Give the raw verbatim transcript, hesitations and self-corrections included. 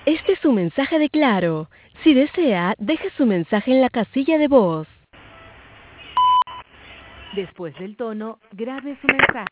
Este es su mensaje de Claro. Si desea, deje su mensaje en la casilla de voz. Después del tono, grabe su mensaje.